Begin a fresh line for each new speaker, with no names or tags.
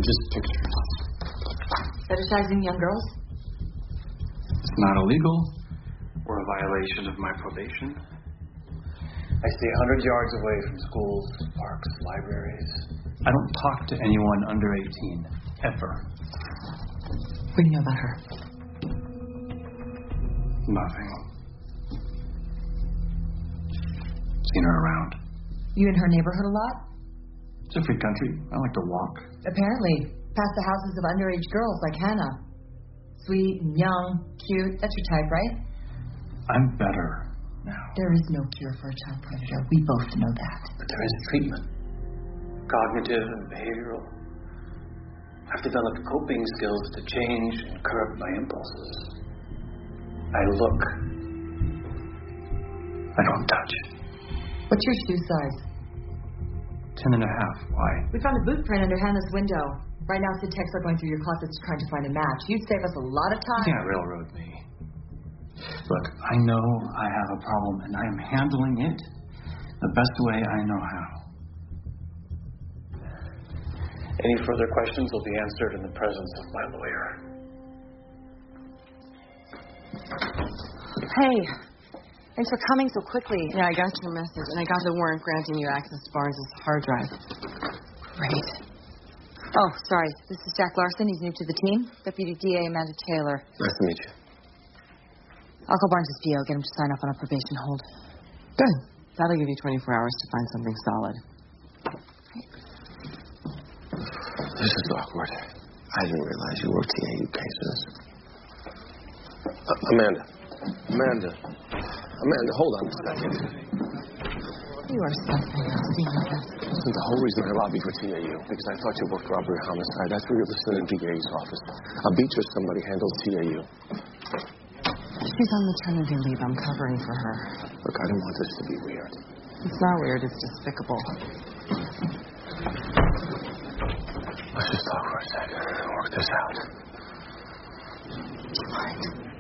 just pictures.
Fetishizing young girls?
It's not illegal or a violation of my probation. I stay 100 yards away from schools, parks, libraries. I don't talk to anyone under 18, ever.
What do you know about her?
Nothing. Seen her around.
You in her neighborhood a lot?
It's a free country. I like to walk.
Apparently. Past the houses of underage girls like Hannah. Sweet and young, cute. That's your type, right?
I'm better now.
There is no cure for a child predator. We both know that.
But there is treatment. Cognitive and behavioral. I've developed coping skills to change and curb my impulses. I look. I don't touch.
What's your shoe size?
10 and a half. Why?
We found a boot print under Hannah's window. Right now, Sid Techs are going through your closets trying to find a match. You'd save us a lot of time.
You can't railroad me. Look, I know I have a problem, and I am handling it the best way I know how. Any further questions will be answered in the presence of my lawyer.
Hey, thanks for coming so quickly.
Yeah, I got your message, and I got the warrant granting you access to Barnes' hard drive.
Great. Oh, sorry. This is Jack Larson. He's new to the team. Deputy DA Amanda Taylor.
Nice to meet you.
I'll call Barnes' PO, get him to sign off on a probation hold.
Good. That'll give you 24 hours to find something solid.
This is awkward. I didn't realize you worked TAU cases. Amanda, hold on a second.
You are something else,
Listen, the whole reason I lobbied for TAU, because I thought you worked robbery homicide. That's where you're listening in DA's office. I'll beat you if somebody handles TAU.
She's on maternity leave. I'm covering for her.
Look, I don't want this to be weird.
It's not weird. It's despicable.
Let's just talk for a second and work this out.
What?